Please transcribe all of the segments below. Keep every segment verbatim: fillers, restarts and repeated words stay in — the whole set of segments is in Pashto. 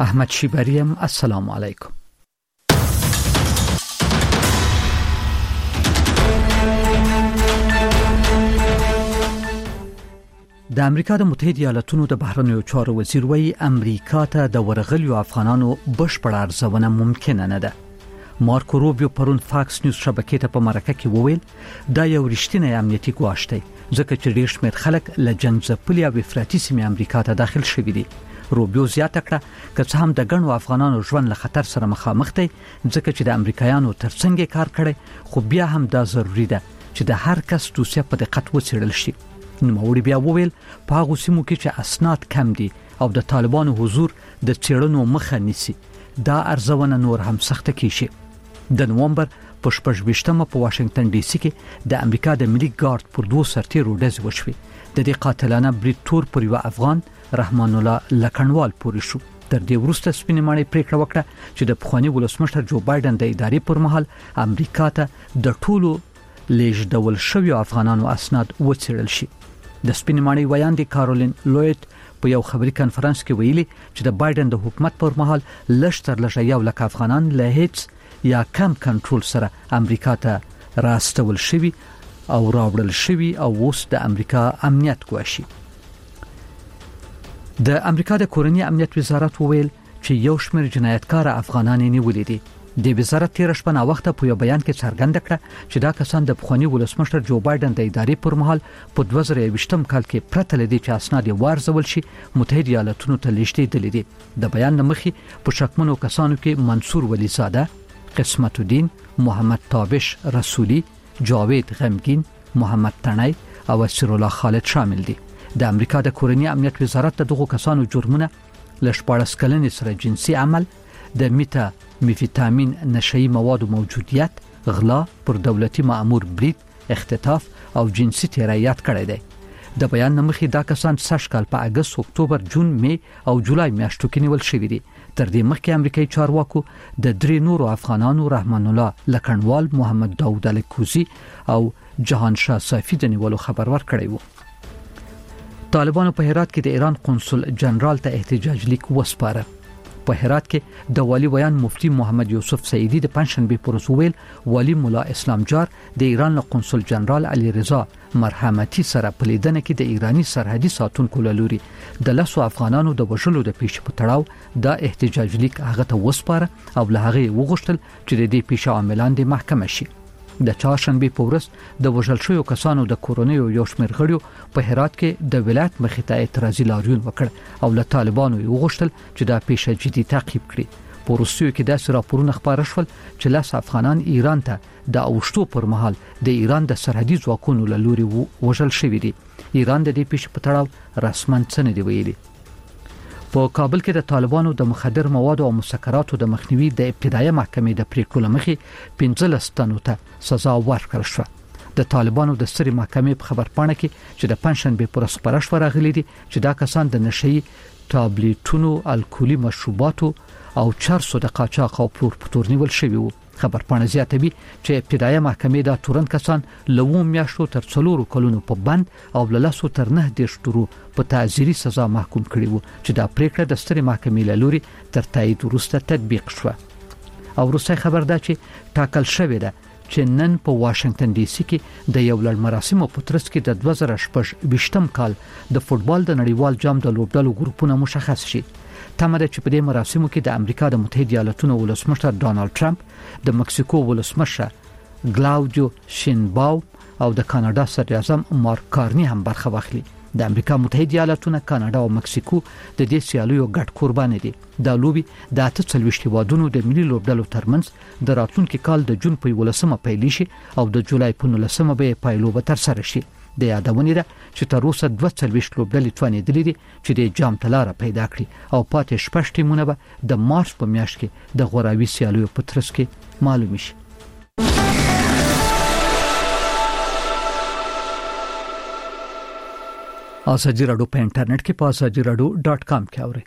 احمد شیبریم. السلام علیکم. د امریکا د متحده ایالاتونو د بهرنیو چارو وزیر وایي امریکا ته د ورغلیو افغانانو بشپړ ارزونه ممکنه نه ده. مارکو روبیو پرون فاکس نیوز شبکې ته په مرکه کې وویل دا یو رښتینی امنیتي ګواښ دی ځکه چې ډېر شمېر خلک له جنګ او افراطي سیمې امریکا ته داخل شوي دي. روبیو زیاته کړه که څه هم د ګڼو افغانانو ژوند له خطر سره مخامخ دی ځکه چې د امریکایانو ترڅنګ کار کړي، خو بیا هم دا ضروری ده چې د هر کس دوسیه په دقت وڅېړل شي. نوموړي بیا وویل په هغو سیمو کې چې اسناد کم دي او د طالبانو حضور د څېړنو مخه نیسي دا ارزونه نور هم سخته کیږي. د نومبر په شپږ ویشتمه په واشنگټن ډي سي کې د امریکا د ملي ګارد پر دوه سرتیرو ډزې وشوې. د دې قاتلانه برید تور پر یو افغان رحمان الله لکنوال پورې شو. تر دې وروسته سپینې ماڼۍ پریکړه وکړه چې د پخوانی ولسمشر جو بایدن د ادارې پر مهال امریکا ته د ټولو لیږدول شویو افغانانو اسناد وڅېړل شي. د سپینې ماڼۍ ویاندې کارولین لویت په یو خبري کانفرنس کې ویلي چې د بایدن د حکومت پر مهال لږ تر لږه یو لک افغانان له هیڅ یا کم کنټرول سره امریکا ته راستول شوي او راوړل شوي او اوس د امریکا امنیت ګواښي. د امریکا د کورنی امنیت وزارت وویل چې یو شمېر جنایتکار افغانان نیولي دي. د وزارت تیر شپه نا وخت په یو بیان کې څرګنده کړه چې دا کسان د پخوانی ولسمشر جو بایدن د ادارې پر مهال په دوه زره یوویشتم کال کې پرته لدی چې اسناد وارزول شي متحده ایالاتونو ته لیږدېدلي دي. د بیان مخې په شکمنو کسانو کې منصور ولی زاده، قسمت الدین، محمد تابش رسولی، جاوید غمگین، محمد تنی او اسیر الله خالد شامل دي. د امریکا د کورنی امنیت وزارت دغه کسانو جرمونه له شپاړس کلنې سره جنسي عمل، د میتا میفیتامین نشئی موادو موجودیت، غلا، پر دولتي مأمور برید، اختطاف او جنسي تیرایات کړی دی. د بیان مخې دا کسان سږ کال په اگست، اکتوبر، جون، می او جولای میاشتو کې نیول شوي دي. تر دې مخکې امریکایي چارواکو د درې نورو افغانانو رحمان الله لکنوال، محمد داود الکوزی او جهان شاه صافی د نیولو خبر ورکړی و. طالبانو په هرات کې د ایران قونسل جنرال ته احتجاج لیک وسپاره. په هرات کې د والی ویان مفتی محمد یوسف سعیدی د پنځشنبه پر ورځ ویل والی مولا اسلام جار د ایران له قونسل جنرال علی رضا مرحمتی سره په لیدنه کې د ایرانی سرحدي ساتونکو لوري د لاسو افغانانو د وژلو د پیښې په تړاو د احتجاج لیک هغه ته وسپاره او له هغه وغوښتل چې د دې پیښې عاملان د محکمه شي. د چهارشنبه په ورځ د وژل شویو کسانو د کورونیو یو شمېر غړیو په هرات کې د ولایت مخې ته اعتراضي لاریون وکړ او له طالبانو یې وغوښتل چې دا پیښه جدي تعقیب کړي. په وروستیو کې داسې راپورونه خپاره شول چې لاس افغانان ایران ته د اوښتو پر مهال د ایران د سرحدي ځواکونو له لوري وژل شوي دي. ایران د دې پیښې په تړاو رسماً څه نه دی ویلي. په کابل کې د طالبانو د مخدر موادو او مسکراتو د مخنیوي د ابتدایي محکمې د پریکړو مخې پنځلس تنو ته سزا ورکړل شوه. د طالبانو د سترې محکمې په خبرپاڼه کې چې د پنځشنبه پر ورځ خبره شوه راغلي دي چې دا کسان د نشئی ټابلیټونو، الکولي مشروباتو او چرسو د قاچاق او پلور په تور نیول شوي وو. خبرپاڼه زیاتوي چې ابتدایي محکمې دا تورن کسان له اووه میاشتو تر څلورو کلونو په بند او له لسو تر نه دېرش تورو په تعزیري سزا محکوم کړي وو چې دا پریکړه د سترې محکمې له لوري تر تایید وروسته تطبیق شوه. او وروسته خبر ده چې ټاکل شوې ده چې نن په واشنگټن ډي سي کې د یو لړ مراسمو په ترڅ کې د دوه زره شپږ ویشتم کال د فوټبال د نړیوال جام د لوبډلو ګروپونه مشخص شي. تمه ده چې په دې مراسمو کې د امریکا د متحده ایالاتونو ولسمشر ډانلډ ټرمپ، د مکسیکو ولسمشر ګلاوډیو شینباو او د کاناډا صدر اعظم مارک کارني هم برخه واخلي. د امریکا متحده ایالاتونه، کاناډا او مکسیکو د دې سیالیو ګډ قرباني دي. دا لوبي د اته څلوېښت هیوادونو د ملي لوبډلو ترمنځ د راتلونکي کال د جون په یولسمه پیل شي او د جولای په نولسمه به پایلوبه ترسره شي. د یادونه ده چې تر اوسه دوه څلوېښت لوبډلې توانېدلې دي چې د جام ته لاره پیدا کړي او پاتې شپږ ټیمونه به د مارچ په میاشت کې د غوراوي سیالیو په ترڅ کې معلوم شي. ازادي راډیو په انټرنیټ کې په ازادي راډیو ډاټ کام کې اورئ.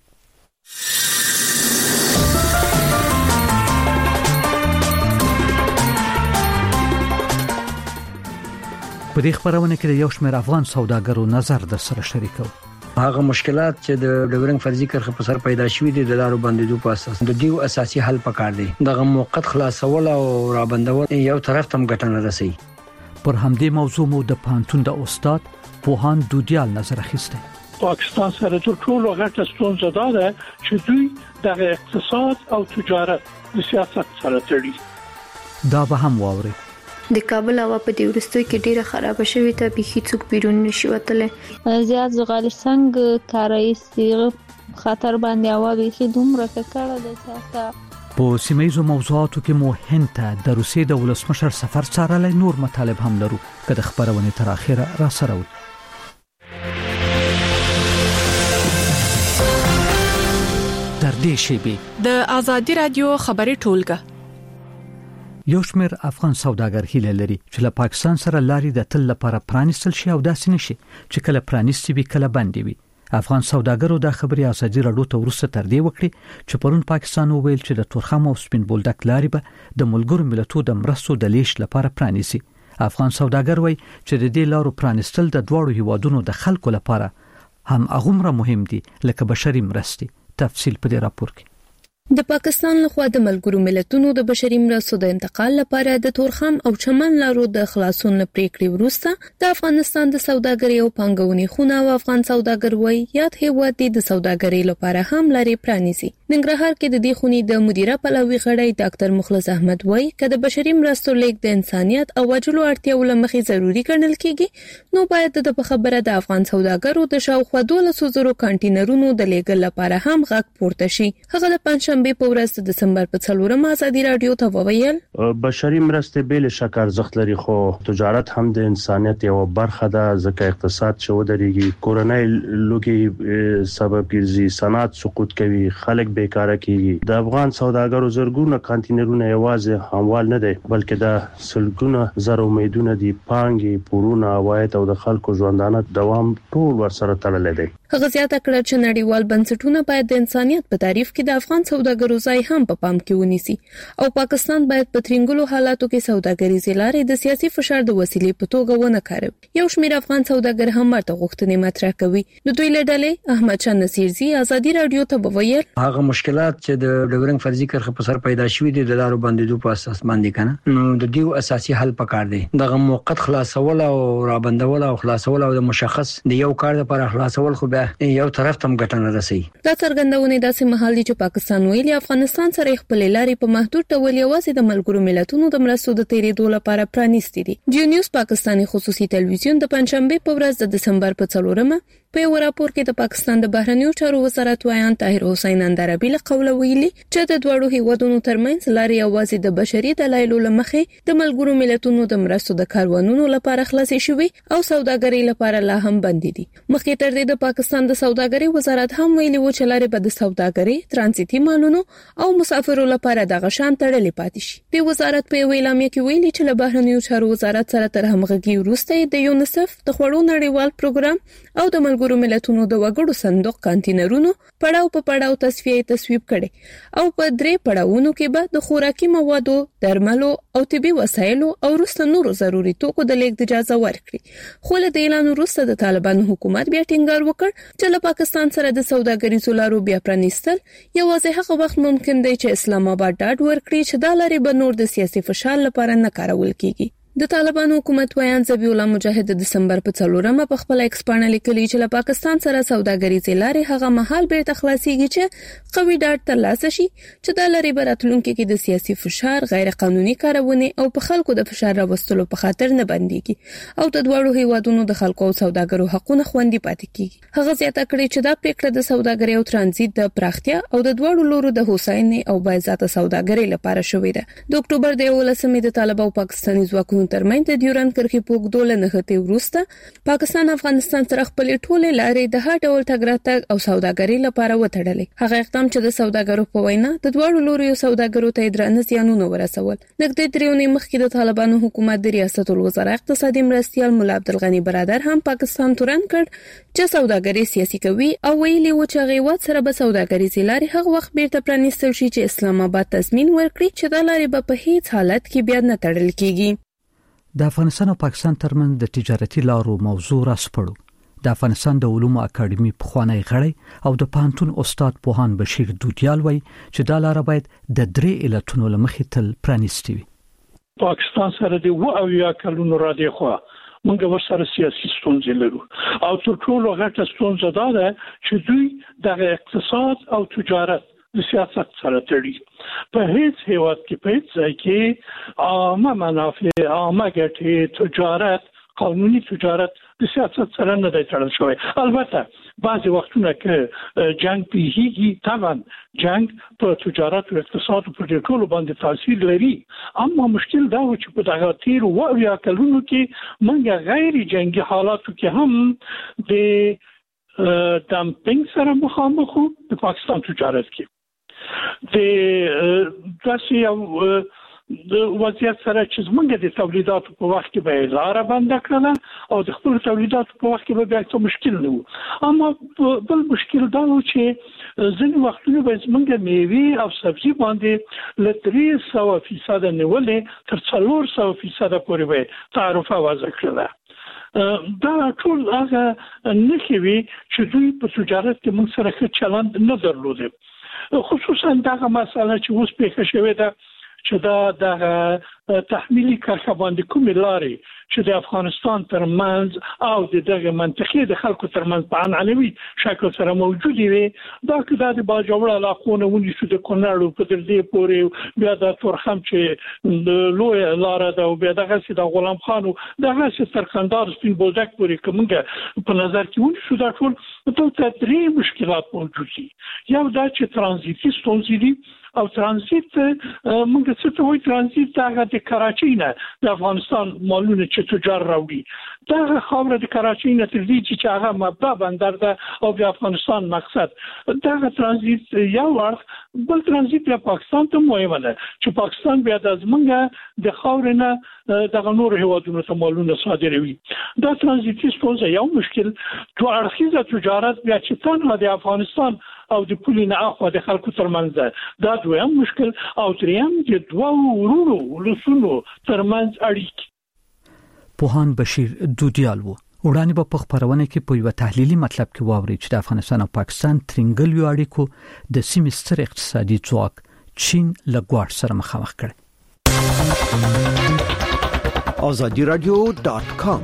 په دې خبرونه کې یو شمېر افغان سوداګرو نظر در سره شریکو. هغه مشکلات چې د ډیورنګ فرضي کرښه په سر پیدا شوي دي د لارو بندیدو په اساس د دیو اساسي حل پکار دی دغه موقت خلاصول او را بندول یو طرف تم ګټنه رسي. پر همدې موضوع مو د پانتون د استاد پوهان دودیال نظر اخیسته. پاکستان سره د ټولو غټه ستونزه ده چې دوی د اقتصاد او تجارت د سیاست سره تړي. دا به هم واوري. د کابل هوا په دې ورستوي کې ډیره خراب شوې ته به هیڅوک بیرون نشي وتلې. زیات زغال څنګه کارای سي خطر باندې هوا به دومره کړه د سیاست په سیمایزو موضوعاتو کې مو هند ته د روسیې د ولسمشر سفر څارلای نور مطالب هم لرو که د خبرونه تر اخره را سره و. در دې شیبه د آزادی رادیو خبري ټولګه یو شمېر افغان سوداګر هیله لري چې له پاکستان سره لارې د تل لپاره پرانیستل شي او داسې نشي چې کله پرانیستي وي کله بندي وي. افغان سوداګرو د خبري ازادي رادیو ته ورسته تر دې وکړي چې پرون پاکستان وویل چې د تورخم او سپین بولدک لارې به د ملګرو ملتونو د مرستو د لیش لپاره پرانیسي. افغان سوداګر وایي چې د دې لارو پرانیستل د دواړو هیوادونو د خلکو لپاره هم هغومره مهم دي لکه بشري مرستې. تفصیل په دې راپور کې. د پاکستان لخوا د ملګرو ملتونو د بشري مرستو د انتقال لپاره د تورخم او چمن لارو د خلاصون پریکړې وروسته د افغانستان د سوداګرۍ او پانګونې خونه او افغان سوداګر وایي یاد هیواد د سوداګرۍ لپاره هم لارې پرانیزي. ننګرهار کې د دې خونې د مدیره پلاوي غړی ډاکټر مخلص احمد وایي چې د بشري مرستو لیک د انسانيت او وجلو اړتیاو لمخې ضروری ګڼل کیږي نو باید د خبره د افغان سوداګرو د شاوخوا دولس زره کانټینرونو د لیګل لپاره هم غږ پورته شي. هغه د پنځم په ورځ د دسمبر په څلورم ازادي رادیو ته وویل بشري مرستې بل شک ارزښت لري خو تجارت هم د انسانيت یو برخه ده ځکه اقتصاد شو درېږي کورونای لوګي سبب ګرځي صنعت سقوط کوي خلک بیکاره کیږي. د افغان سوداګرو زرګونه کانټینرونه یوازې هموال نه دي بلکې د سلګونه زر امیدونه دي پانګي پورونه عواید او د خلکو ژوندانه دوام ټول ورسره تړلې دي. هغه زیاته کړه چې نړیوال بنسټونه باید د انسانيت په تعریف کې د افغان سوداګرو ځای هم په پام کې ونیسي او پاکستان باید په ترنګلو حالاتو کې سوداګریزي لارې د سیاسي فشار د وسیلې په توګه ونه کاروي. یو شمېر افغان سوداګر هم ورته غوښتنې مطرح کوي. د دوی له ډلې احمد شاه نصیرزي ازادي رادیو ته وویل هغه مشکلات چې د ډیورنګ فرضي کرښه په سر پیدا شوي دي د لارو بندیدو په اساس باندې کنه نو د دیو اساسي حل پکار دی دغه موقت خلاصول او را بندول او خلاصول او د مشخص د یو کار لپاره خلاصول خو به یو طرف تم ګټنه رسي. دا څرګندونه داسې مهال دي چې پاکستان ویلي افغانستان سره خپل لارې په محدود ډول یوازې د ملګرو ملتونو د مرستو د تیریدو لپاره پرانیستي دي. جیو نیوز پاکستاني خصوصي تلویزیون د پنځشنبه په ورځ د دسمبر په څلورمه په یو راپور کې د پاکستان د بهرنیو چارو وزارت وایان طاهر حسین اندرابي له قوله ویلي چې د دوړو هیوادونو ترمنځ لارې یوازې د بشري دلایلو لمخې د ملګرو ملتونو د مرستو د کاروانونو لپاره خلاصې شوې او سوداګرۍ لپاره لا هم بند دي. مخکې تر دې د پاکستان د سوداګرۍ وزارت هم ویلي و چې لارې به د سوداګرۍ ترانزیتي مالونو او مسافرو لپاره د غشان تړلې پاتې شي. د وزارت په اعلامیه کې ویلي چې له بهرنیو چارو وزارت سره تر همغږي وروسته د یونیسف د خوړو نړیوال پروګرام او د ملګرو ملتونو د وګړو صندوق کانټینرونو پړاو په پړاو تصفیه تصویب کړي او په درې پړاوونو کې به د خوراکي موادو، درملو او طبي وسایلو او وروسته نورو ضروري توکو د لیږد اجازه ورکړي. خو له دې اعلان وروسته د طالبانو حکومت بیا ټینګار وکړ چې له پاکستان سره د سوداګریزو لارو بیا پرانیستل یوازې هغه وخت ممکن دی چې اسلام آباد ډاډ ورکړي چې دا لارې به نور د سیاسي فشار لپاره نه کارول کیږي. د طالبانو حکومت وایان ذبیح الله مجاهد د دسمبر په څلورمه په خپل ایکس باندې لیکلي چې له پاکستان سره سوداګریزي لارې هغه مهال بیرته خلاصيږي چې قوي ډاډ ترلاسه شي چې د لارې براتلونکو کې د سیاسي فشار، غیر قانوني کارونه او په خلکو د فشار راوستلو په خاطر نه بنديږي او د دوړو هیوادونو د خلکو او سوداګرو حقوقونه خوندي پاتې کیږي. هغه زیاته کړې چې دا پریکړه د سوداګرۍ او ترانزیت د پراختیا او د دوړو لورو د هوساینې او باعزته سوداګرۍ لپاره شوې ده. د اکتوبر د یولسمې د طالبانو او پاکستاني ځواکونو ترمنځ د ډیورنډ کرښې په اوږدو نښتې وروسته پاکستان افغانستان سره خپل ټولې لارې د هر ډول تګ راتګ او سوداګرۍ لپاره وتړلې. هغه اقدام چې د سوداګرو په وینا د دوړو لوري سوداګرو ته درانه زیانونه ورسول. نږدې درېونی مخکې د طالبانو حکومت د ریاست الوزرا اقتصادي مرستيال مولا عبدالغني برادر هم پاکستان تورن کړ چې سوداګري سیاسي کوي او ویلي و چې غیوت سره به سوداګریزي لارې هغه وخت بیرته پرانیستل شي چې اسلام آباد تضمین ورکړي چې دا لارې به په هیڅ حالت کې بیا نه تړل کیږي. د افغانستان او پاکستان ترمنځ د تجارتي لارو موضوع را سپړو. د افغانستان د علومو اکاډمي پخوانی غړی او د پانتون استاد پوهان بشیر دودیال وای چې دا لار باید د درې علتونو لمخې تل پرانیستي وي. پاکستان سره د و او یا کلونو را دی خو موږ ورسره سیاسي ستونزې لرو او تر ټولو غټه ستونزه دا ده چې دوی د اقتصاد او تجارت د سیاست سره تړي. په هیڅ هیواد کې په هیڅ ځای کې عامه منافع، عامه ګټې، تجارت، قانوني تجارت د سیاست سره نه دی تړل شوی. البته بعضې وختونه که جنگ پیښیږي، طبعا جنگ په تجارت او اقتصاد په دې ټولو باندې تاثیر لري، اما مشکل دا و چې په دغه تیرو اویا کلونو کې موږ غیر جنگي حالاتو کې هم د دمپینګ سره مخامخ وو د پاکستان تجارت کې. د داسې یو د وضعیت سره چې زمونږ د تولیداتو په وخت کې به لاره بنده کړله او د خپل تولیداتو په وخت کې به بیا څه مشکل نه و. اما بل مشکل دا و چې ځینې وختونه به زمونږ میوې او سبزي باندې له درې سوه فیصده نیولې تر څلور سوه فیصده پورې به تعرفه وضع کړله. دا ټول هغه نښې وي چې دوی په تجارت کې موږ سره ښه چلند نه درلوده. خصوصا دغه مسله چې اوس پیښه شوې ده چې دا د تحمیلي کرښه باندې کومې لارې چې د افغانستان ترمنځ او د دغه منطقې د خلکو ترمنځ په عنعنوي شکل سره موجودې وي، دا که دا د باجوړ علاقو نه ونیسو د کونړ په دردې پورې، بیا د تورخم چې د لویه لاره ده او بیا دغسې د غلام خان دغسې تر کندهار سپین بولدک پورې که موږ په نظر کې ونیسو، دا ټول دلته درې مشکلات موجود دي. یو دا چې ترانزیتي ستونزې دي او ترانزیت موږ څه ته وایو، ترانزیت هغه د کراچۍ نه د افغانستان مالونه چې تجار راوړي، دغه خاوره د کراچۍ نه تر دې چې هغه مبدا بندر ده او د افغانستان مقصد، دغه ترانزیت یو اړخ. بل ترانزیت د پاکستان ته مهمه ده چې پاکستان بیا د زمونږ د خاورې نه دغه نور هیوادونو ته مالونه صادروي. دا ترانزیتي ستونزه یو مشکل. دوه اړخیزه تجارت بیا چې تنها د افغانستان او د پولې نه اخوا د خلکو ترمنځ ده، دا دویم مشکل. او دریم د دوه ورونو ولسونو ترمنځ اړیکې. پوهان بشیر دودیال وو. وړاندې به په خبرونه کې په یو تحلیلي مطلب کې واوري چې د افغانستان او پاکستان ترنګل یو اړیکو د سیمې ستر اقتصادي ځواک چین له ګواښ سره مخامخ کړي. azadi radio dot com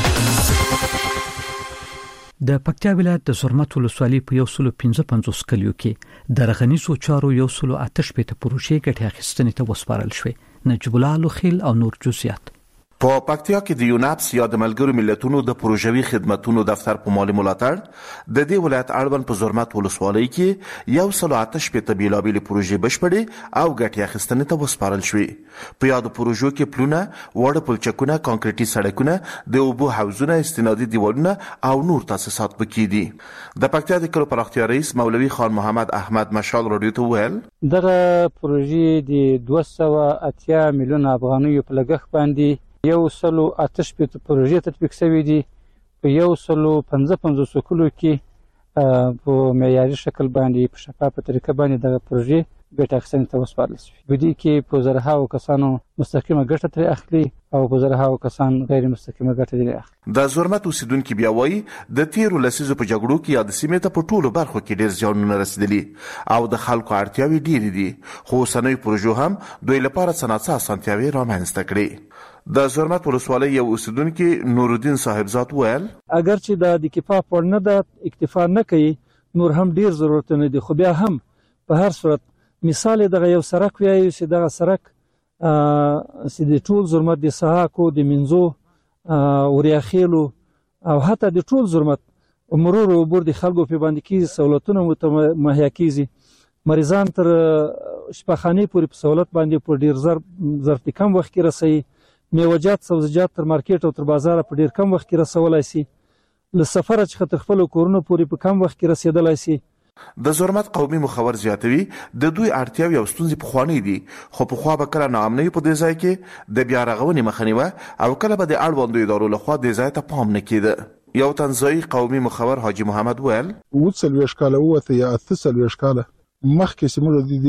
د پکتیا ولایت د زرمت ولسوالۍ په یو سل پنځه پنځوس کلیو کې د رغنیزو چارو یو سل آتش پته پروژې ګټه اخیستنې ته وسپارل شوې. نجیب الله لوخیل او نور جزئیات. په پکتیا کې د یوناپس یا د ملګرو ملتونو د پروژوي خدماتو دفتر په مالی ملاتړ د دې ولایت اړوند په زرمت ولسوالۍ کې یو سل آتش پته بیلابېل پروژې بشپړې او ګټه اخیستنې ته وسپارل شوې. په یاد پروژو کې پلونه، وړ پلچکونه، کانکریټي سړکونه، د اوبو حوضونه، استنادي دیوالونه او نور تاسیسات پکې دي. د پکتیا د کلو پراختیا رئیس مولوي خان محمد احمد مشال رادیو ته ویل دغه پروژې د دوه سوه اتیا میلیون افغانیو په لګښت باندې یو سلو آتش پته پروژې تطبیق شوې دي. په یو سلو پنځه پنځوس کلو کې په معیاري شکل باندې په شفافه طریقه باندې دغه پروژې ګټه اخیستنې ته وسپارل شوې. په دې کې په زرهاو کسانو مستقیمه ګټه ترې اخلي او په زرهاو کسان غیر مستقیمه ګټه ترې اخلي. د زرمت اوسیدونکو بیا وایي د تیرو لسیزو په جګړو کې یا د سیمې ته په ټولو برخو کې ډېر زیانونه رسیدلي او د خلکو اړتیاوې ډېرې دي، خو اوسنیو پروژو هم دوی لپاره صنعتي اسانتیاوې رامنځته کړي. د زرمت ولسوالۍ یو اوسیدونکو نورالدین صاحبزاد ویل اگر چې د اکتفا پر نه د اکتفا نه کوي، نور هم ډیر ضرورتونه دي، خو بیا هم په هر صورت مثال دغه یو سرک وایي چې دغه سرک چې د ټول زرمت د سهاکو د منځو وریاخیلو او حتی د ټول زرمت مرور او بور د خلکو په باندې کې سہولتونه مهیا کیږي. مریضان تر شفاخانه پورې په سہولت باندې په ډیر ظرف کم وخت کې رسي. میوجات سبزیجات تر مارکیټ او تر بازار په ډیر کم وخت کې رسولای شي. له سفر چې خطر خپل کورونه پورې په کم وخت کې رسیدلای شي. د زرمت قومي مخور زیاتوي د دوی اړتیاوې او ستونزې پخوانۍ دي، خو پخوا به کله ناامنۍ په دې ځای کې د بیا رغونې مخه نیوه او کله به د اړوندو ادارو لخوا دې ځای ته پام نه کېده. یو تنزایي قومي مخور حاجي محمد ویل اووه څلوېښت کاله اووه یا اته څلوېښت کاله مخکې چې موږ د